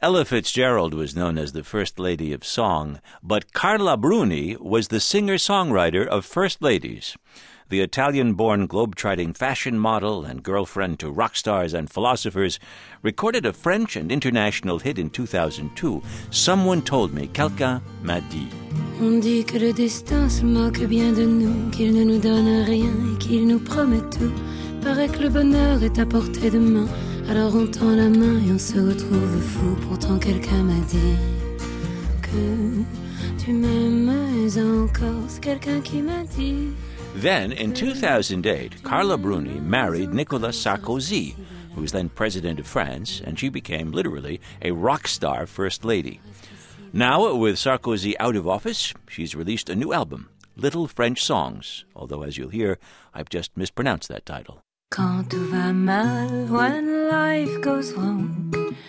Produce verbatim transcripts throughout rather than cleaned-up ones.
Ella Fitzgerald was known as the First Lady of Song, but Carla Bruni was the singer-songwriter of First Ladies. The Italian-born globe-trotting fashion model and girlfriend to rock stars and philosophers recorded a French and international hit in two thousand two, Someone Told Me, Quelqu'un m'a dit. On dit que le destin se moque bien de nous, qu'il ne nous donne rien et qu'il nous promet tout. Paraît que le bonheur est à portée de main, alors on tend la main et on se retrouve fou. Pourtant quelqu'un m'a dit que tu m'aimes encore, c'est quelqu'un qui m'a dit. Then, in two thousand eight, Carla Bruni married Nicolas Sarkozy, who was then president of France, and she became literally a rock star first lady. Now, with Sarkozy out of office, she's released a new album, Little French Songs, although, as you'll hear, I've just mispronounced that title. Quand tout va mal, when life goes wrong,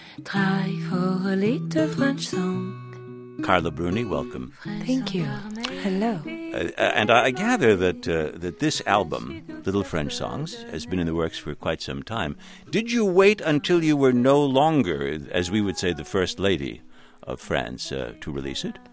try for a little French song. Carla Bruni, welcome. Thank you. Hello. Uh, and I gather that uh, that this album, Little French Songs, has been in the works for quite some time. Did you wait until you were no longer, as we would say, the First Lady of France uh, to release it?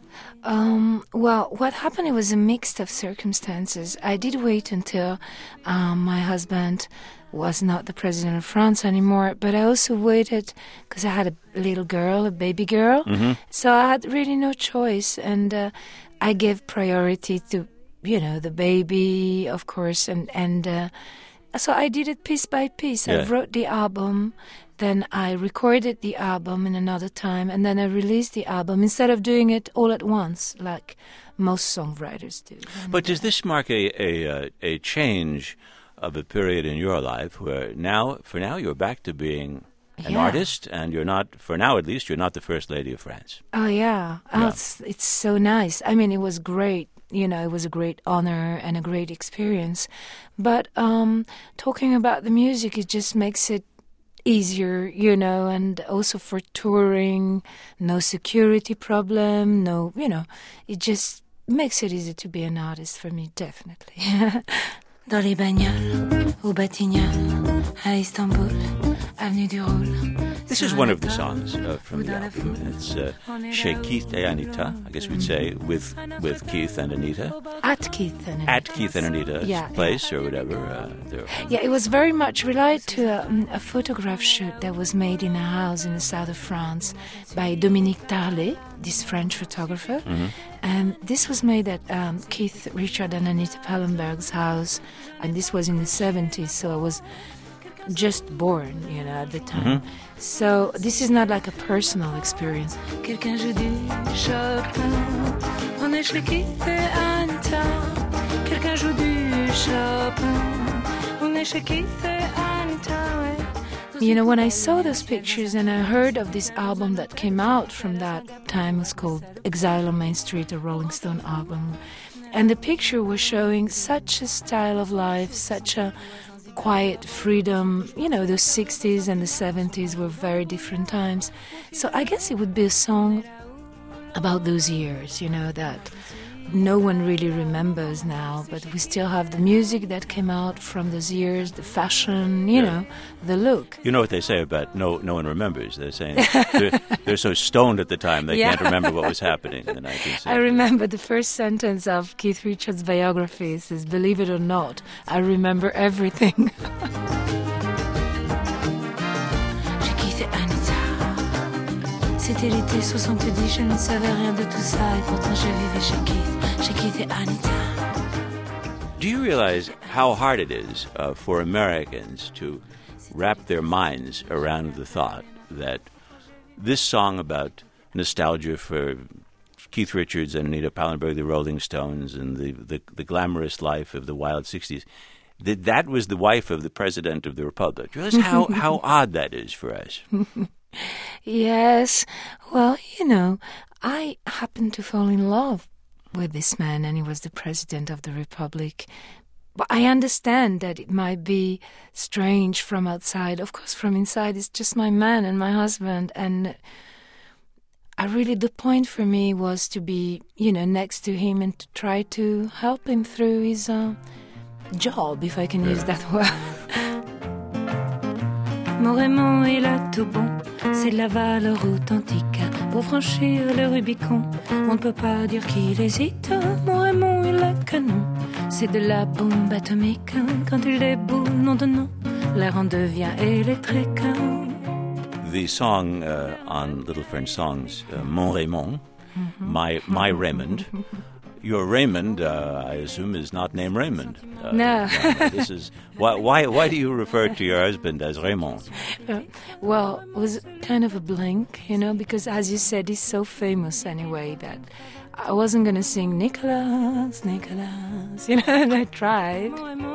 Um, well, what happened, it was a mix of circumstances. I did wait until um, my husband was not the president of France anymore, but I also waited because I had a little girl, a baby girl, mm-hmm. so I had really no choice, and uh, I gave priority to, you know, the baby, of course, and, and uh, so I did it piece by piece. Yeah. I wrote the album, then I recorded the album in another time, and then I released the album instead of doing it all at once, like most songwriters do. But does this mark a a, a change of a period in your life where now, for now, you're back to being an yeah. artist, and you're not, for now at least, you're not the First Lady of France? Oh, yeah. yeah. Oh, it's, it's so nice. I mean, it was great. You know, it was a great honor and a great experience. But um, talking about the music, it just makes it easier, you know, and also for touring, no security problem, no, you know, it just makes it easy to be an artist for me, definitely. Dans les bagnoles, au Batignolles, à Istanbul, avenue du Roule. This is one of the songs uh, from the album. It's uh, Chez Keith et Anita, I guess we'd say, with with Keith and Anita. At Keith and Anita. At Keith and Anita's yeah, place yeah. or whatever. Uh, yeah, it was very much related to a, a photograph shoot that was made in a house in the south of France by Dominique Tarlet, this French photographer. Mm-hmm. And this was made at um, Keith, Richard and Anita Pallenberg's house, and this was in the seventies, so I was just born, you know, at the time. Mm-hmm. So this is not like a personal experience. Quelqu'un joue du Chopin, on est chez Keith et Anita. Quelqu'un joue du Chopin, on est chez Keith et Anita. You know, when I saw those pictures and I heard of this album that came out from that time, it was called Exile on Main Street, a Rolling Stone album, and the picture was showing such a style of life, such a quiet freedom. You know, the sixties and the seventies were very different times. So I guess it would be a song about those years, you know, that no one really remembers now, but we still have the music that came out from those years, the fashion, you yeah. know, the look. You know what they say about no no one remembers? They're saying they're, they're so stoned at the time they yeah. can't remember what was happening in the nineteen seventies. I remember the first sentence of Keith Richards' biography. It says, "Believe it or not, I remember everything." J'ai quitté Anita. C'était l'été soixante-dix, je ne savais rien de tout ça, et pourtant je vivais chez Keith, chez Keith et Anita. Do you realize how hard it is uh, for Americans to wrap their minds around the thought that this song about nostalgia for Keith Richards and Anita Pallenberg, the Rolling Stones, and the, the, the glamorous life of the wild sixties, that that was the wife of the President of the Republic? Do you realize how, how odd that is for us? Yes. Well, you know, I happened to fall in love with this man, and he was the President of the Republic. But I understand that it might be strange from outside. Of course, from inside, it's just my man and my husband. And I really, the point for me was to be, you know, next to him and to try to help him through his uh, job, if I can use that word. Mon Raymond, il a tout bon, c'est de la valeur authentique. Pour franchir le Rubicon, on ne peut pas dire qu'il hésite. Mon Raymond, il est canon, c'est de la bombe atomique. Quand il déboule, nom de nom, l'air en devient électrique. The song uh, on Little French Songs, uh, Mon Raymond, mm-hmm. my my Raymond. Your Raymond, uh, I assume, is not named Raymond. Uh, no. no. This is why, why. Why do you refer to your husband as Raymond? Uh, well, it was kind of a blank, you know, because as you said, he's so famous anyway that I wasn't going to sing Nicolas, Nicolas, you know, and I tried.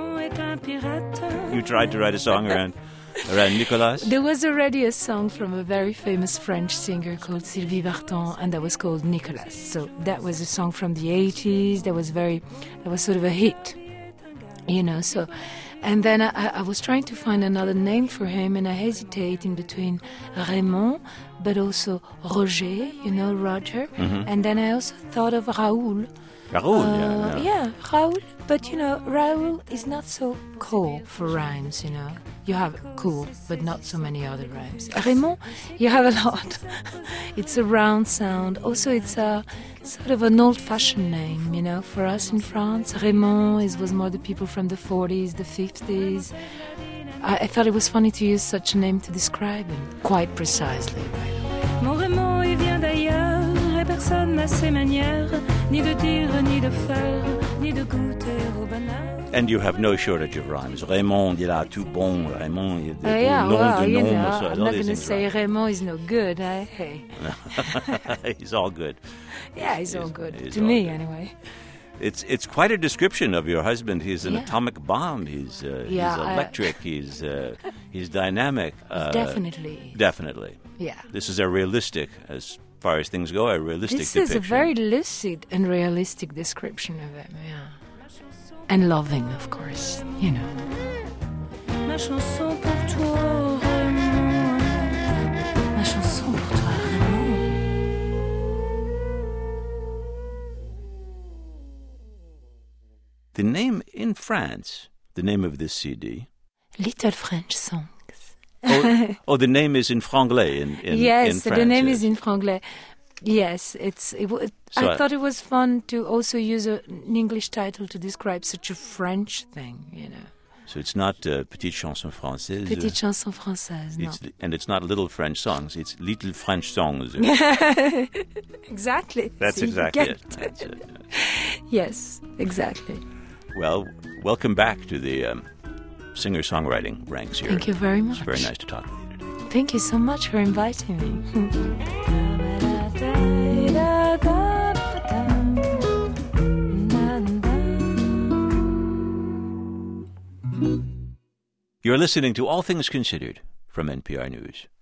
You tried to write a song around around Nicolas? There was already a song from a very famous French singer called Sylvie Vartan, and that was called Nicolas. So that was a song from the eighties. That was very, that was sort of a hit, you know. So, and then I, I was trying to find another name for him, and I hesitated in between Raymond, but also Roger, you know, Roger. Mm-hmm. And then I also thought of Raoul. Raoul, uh, yeah, yeah. Yeah, Raoul. But, you know, Raoul is not so cool for rhymes, you know. You have cool, but not so many other rhymes. Raymond, you have a lot. It's a round sound. Also, it's a sort of an old-fashioned name, you know. For us in France, Raymond is, was more the people from the forties, the fifties. I, I thought it was funny to use such a name to describe him, quite precisely, by the way. Mon Raymond, il vient d'ailleurs, et personne n'a ses manières, ni de dire, ni de faire, ni de goûter au bonheur. And you have no shortage of rhymes. Raymond, il a tout bon. Raymond, il a uh, yeah, nom well, de you nom. know, So I'm not going to say right. Raymond is no good, eh? Hey. He's all good. Yeah, he's, he's all good. He's to all me, good. Anyway. It's it's quite a description of your husband. He's an yeah. atomic bomb. He's uh, yeah, he's electric. Uh, he's uh, he's dynamic. Uh, definitely. Definitely. Yeah. This is a realistic, as far as things go, a realistic this depiction. This is a very lucid and realistic description of him. Yeah. And loving, of course, you know. Ma chanson pour toi, Raymond. Ma chanson pour toi, Raymond. The name in France, the name of this C D. Little French Songs. oh, oh, the name is in franglais in, in, yes, in France. the name yes. is in franglais. Yes, it's. It, it, so I, I thought it was fun to also use a, an English title to describe such a French thing, you know. So it's not uh, Petite Chanson Française. Petite Chanson Française, no. It's, and it's not Little French Songs. It's Little French Songs. Exactly. That's See, exactly it. it. That's it. Yes, exactly. Well, welcome back to the um, singer-songwriting ranks here. Thank you very much. It's very nice to talk with you today. Thank you so much for inviting me. You're listening to All Things Considered from N P R News.